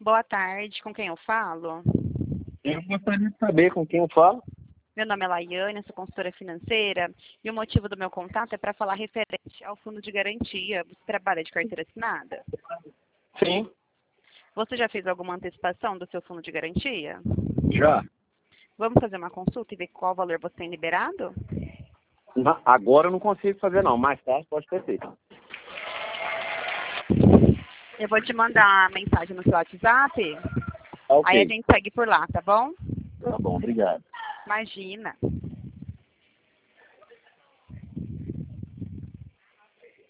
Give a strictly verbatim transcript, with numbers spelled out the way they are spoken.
Boa tarde, com quem eu falo? Eu gostaria de saber com quem eu falo. Meu nome é Laiane, sou consultora financeira e o motivo do meu contato é para falar referente ao fundo de garantia. Você trabalha de carteira assinada? Sim, Você já fez alguma antecipação do seu fundo de garantia? já. Vamos fazer uma consulta e ver qual valor você tem liberado? Na- Agora eu não consigo fazer não, mais tarde pode ter feito. Eu vou te mandar a mensagem no seu WhatsApp, Tá aí a ok. gente segue por lá, tá bom? Tá bom, obrigado. Imagina.